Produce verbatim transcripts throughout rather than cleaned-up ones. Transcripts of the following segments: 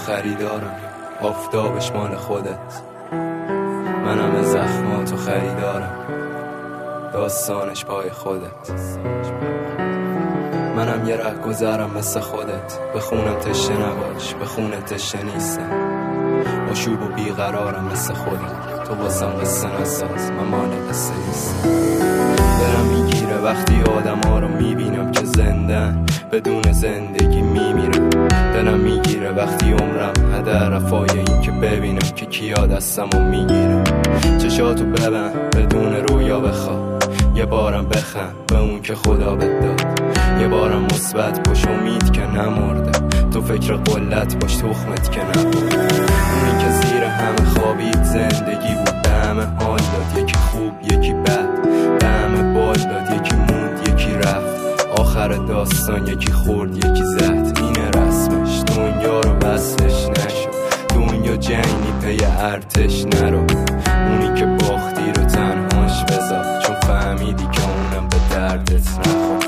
خریدارم، آفتابش مال خودت. منم زخماتو خریدارم، داستانش پای خودت. منم یه ره گذرم مثل خودت، به خونم تشه نباش، به خونه تشه نیستم. آشوب و بیقرارم مثل خودت، تو واسم قصه نساز، من مال قصه نیستم. دلم میگیره وقتی آدم ها رو میبینم که زندن، بدون زندگی میمیرم. دلم میگیره وقتی عمرم هدر رفای این که ببینم که کیا دستم رو میگیره. چشاتو ببن بدون رویا بخواه، یه بارم بخند به اون که خدا بد داد. یه بارم مثبت باش، امید که نمرده. تو فکر قلت باش، تخمت که نبود. اونی که زیر همه خوابید زندگی بود، به همه حال داد، یکی خوب یکی بد، به همه بال داد، یکی موند یکی رفت. آخر داستان یکی خورد یکی زد، اینه رسمش. دنیا رو وصلش نشو، دنیا جنگی پی ارتش نرو. اونی که باختی رو تنهاش بذار، چون فهمیدی که اونم به دردت نخورد.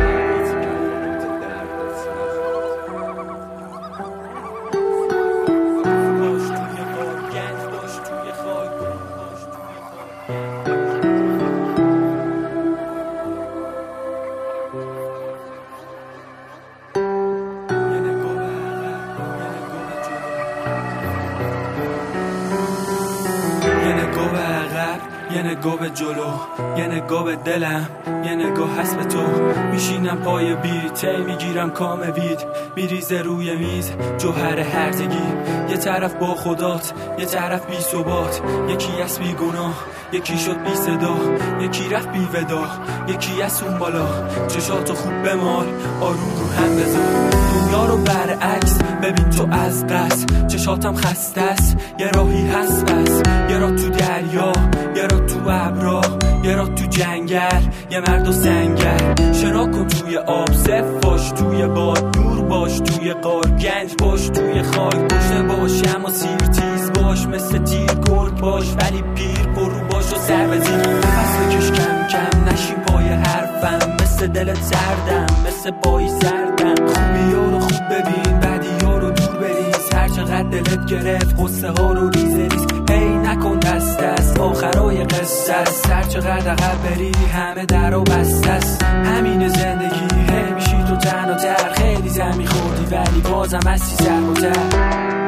یه نگاه به جلو، یه نگاه به دلم، یه نگاه هست به تو. میشینم پای بیت، میگیرم کام وید، میریزه روی میز جوهر هرزگی. یه طرف با خدات، یه طرف بی ثبات. یکی از بی گناه، یکی شد بی صدا. یکی رفت بی ودا، یکی از اون بالا. چشاتو خوب بمال، آروم رو هم بذار. دنیا رو برعکس ببین تو از قصد، چشاتم خسته است. یه راهی هست بس، یه راه تو دریا، یه راه تو ابرا، یه راه تو جنگل، یه مرد و سنگر. شنا کن توی آب، صف باش توی باد، دور باش توی قار، گنج باش توی خاک. پشته باش اما سیر تیز باش، مثل تیر گرد باش ولی پیر برو باش و سر بزیر. نفس بکش کم کم، نشین پای حرفم، مثل دلت سردم، مثل پای سردم. خوبی ها رو خوب ببین، بدی ها رو دور بریز. هر چقدر دلت گرفت قصه ها رو ریز ریز. هی نکن دست دست، آخرای قصه است. هر چقدر عقب بری همه در و بسته است. همین زندگی، هی میشی تو تن و تر. خیلی زمین خوردی ولی بازم هستی سر و تر.